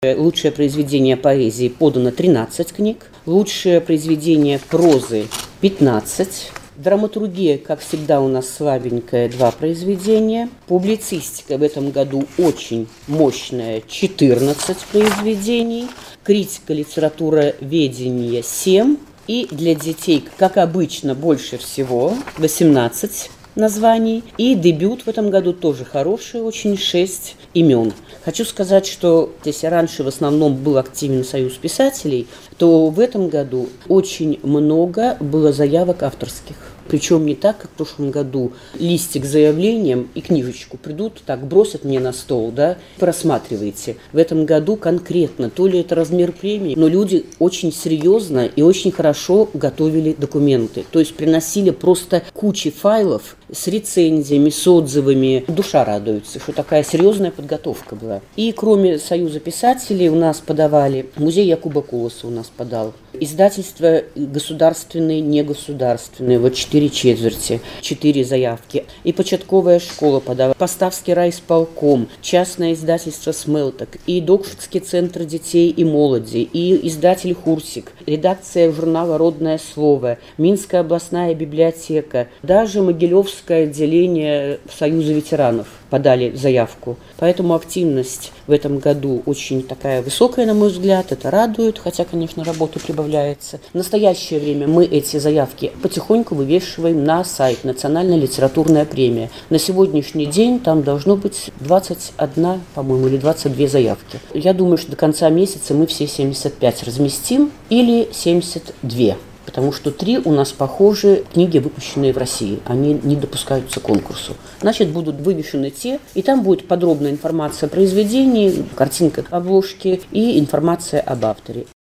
Лучшее произведение поэзии подано 13 книг, лучшее произведение прозы 15. Драматургия, как всегда, у нас слабенькая, 2 произведения. Публицистика в этом году очень мощная, 14 произведений. Критика, литературоведение 7. И для детей, как обычно, больше всего 18 названий. И дебют в этом году тоже хороший, очень 6 имен. Хочу сказать, что если раньше в основном был активен Союз писателей, то в этом году очень много было заявок авторских. Причем не так, как в прошлом году. Листик с заявлением и книжечку придут, так бросят мне на стол, да, просматривайте. В этом году конкретно, то ли это размер премии, но люди очень серьезно и очень хорошо готовили документы. То есть приносили просто кучи файлов с рецензиями, с отзывами. Душа радуется, что такая серьезная подготовка была. И кроме Союза писателей у нас подавали, музей Якуба Колоса у нас подал, издательства государственные, негосударственные, вот 4 четверти, 4 заявки. И початковая школа подала, Поставский райисполком, частное издательство «Смелток», и Докшинский центр детей и молоди, и издатель «Хурсик», редакция журнала «Родное слово», Минская областная библиотека, даже Могилевское отделение Союза ветеранов подали заявку. Поэтому активность в этом году очень такая высокая, на мой взгляд. Это радует, хотя, конечно, работы прибавляется. В настоящее время мы эти заявки потихоньку вывешиваем на сайт «Национальная литературная премия». На сегодняшний день там должно быть 21, по-моему, или 22 заявки. Я думаю, что до конца месяца мы все 75 разместим или 72. Потому что 3 у нас похожи книги, выпущенные в России. Они не допускаются к конкурсу. Значит, будут вывешены те, и там будет подробная информация о произведении, картинка обложки и информация об авторе.